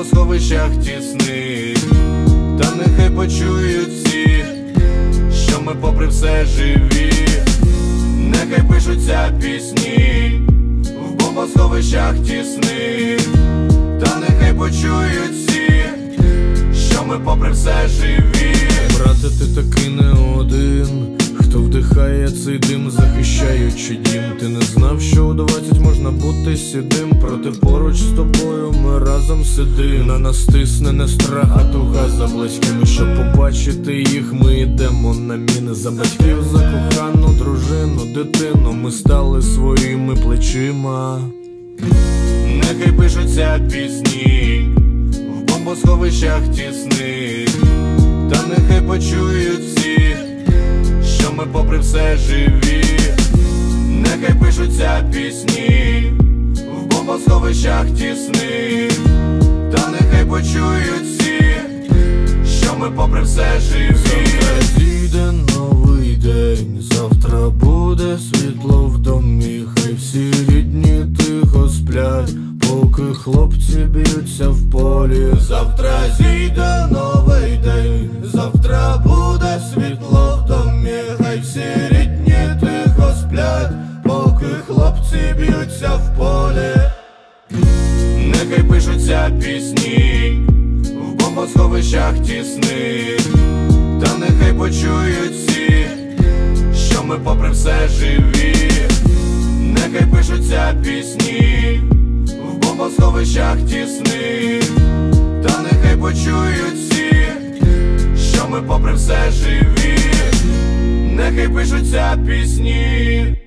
бомбосховищах тісних, та нехай почують всі, що ми попри все живі. Нехай пишуться пісні в бомбосховищах тісних, та нехай почують всі, що ми попри все живі. Брате, ти таки не один, хто вдихає цей дим, захищаючи дім. Ти не знав, що у 20 можна бути сідим, проте поруч з тобою ми разом сидим. На нас тисне не страх, а туга за близькими. Щоб побачити їх, ми йдемо на міни. За батьків, за кохану дружину, дитину ми стали своїми плечима. Нехай пишуться пісні в бомбосховищах тісних, та нехай почують всі, що ми попри все живі. Нехай пишуться пісні в бомбосховищах тісних, та нехай почують всі, що ми попри все живі. Завтра зійде новий день, завтра буде світло в домі. Хай всі рідні тихо сплять, поки хлопці б'ються в полі. Завтра зійде новий день, завтра буде світло в домі. Хай всі рідні тихо сплять, поки хлопці б'ються в полі. Нехай пишуться пісні в бомбосховищах тісних, та нехай почують всі, що ми попри все живі. Нехай пишуться пісні в бомбосховищах тісних, та нехай почують всі, що ми попри все живі. Нехай пишуться пісні